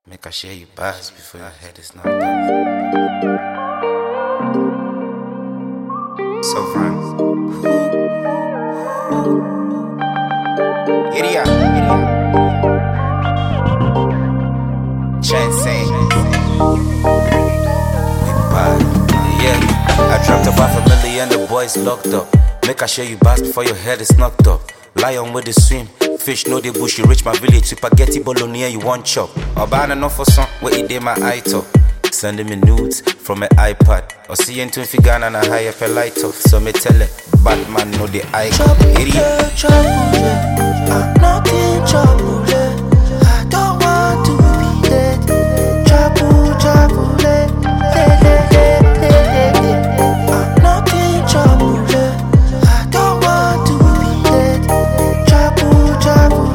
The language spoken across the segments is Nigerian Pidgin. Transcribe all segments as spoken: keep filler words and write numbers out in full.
Make I share you bars before your head is knocked off. Sovereign. Idiot. Chancey. We bad. Yeah. I dropped about a million, the boys locked up. Make I share you bars before your head is knocked up. Lion with the swim. Fish know the bush, you reach my village. Spaghetti bolognese, you want chop. Or ban enough for some, where it did my eye top. Sending me nudes from my iPad. Or see into Figana and a higher per light off. So me tell it, Batman know the eye. Idiot. Trouble, I'm not in trouble. I don't want to be dead. Trouble, trouble, I'm not in trouble. I don't want to be dead. Trouble, trouble,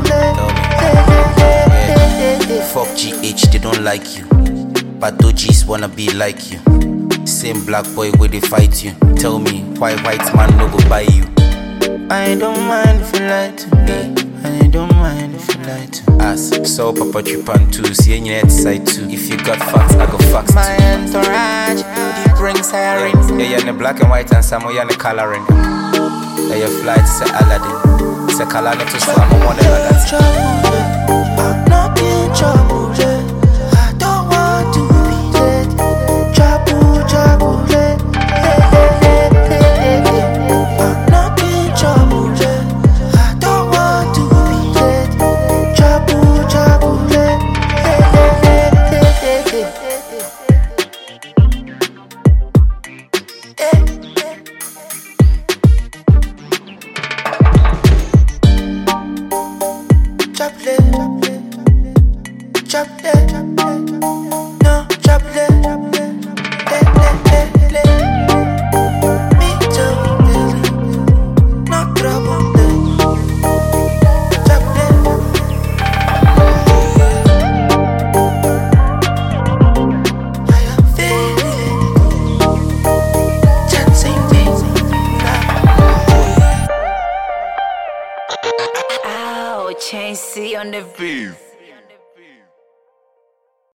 fuck G H, they don't like you. But G's wanna be like you. Same black boy where they fight you. Tell me why white man no go buy you. I don't mind if you lie to me. I don't mind if you lie to me. Ask so Papa Tripan too. See any net side too. If you got facts, I got facts too. My entourage, the bring sirens. Yeah, you're in the black and white and some you're in the coloring. Yeah, your flight say Aladdin. Say Kalani to swam on one of trouble, I'm not in trouble. I don't want to be dead. Trouble, trouble, I'm not in trouble. I don't want to be dead. Trouble, trouble, no trouble. Me too. No trouble. I am feeling chancing me. Ow, Chancey on the beat.